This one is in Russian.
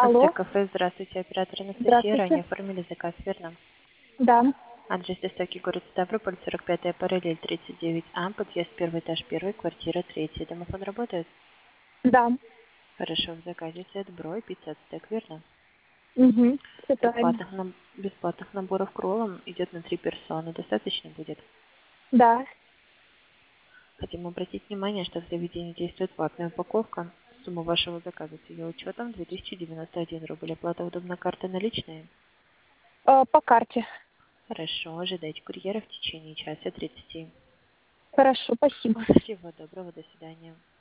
Алло, Кафе, здравствуйте, оператор Анастасия. здравствуйте. Ранее оформили заказ, верно? Да, Адрес доставки город Ставрополь, 45-я параллель, 39А, подъезд первый этаж, первый, квартира 3. Домофон работает? да. Хорошо, в заказе сет бро и пицца от стек, верно? Угу. Все правильно. Бесплатных наборов к роллам идет на 3 персоны. Достаточно будет? Да. Хотим обратить внимание, что в заведении действует ватная упаковка. Сумма вашего заказа с ее учетом 2091 рубль. Оплата удобна карты наличные? По карте. Хорошо, ожидайте курьера в течение часа 30. Хорошо, спасибо. Всего доброго, до свидания.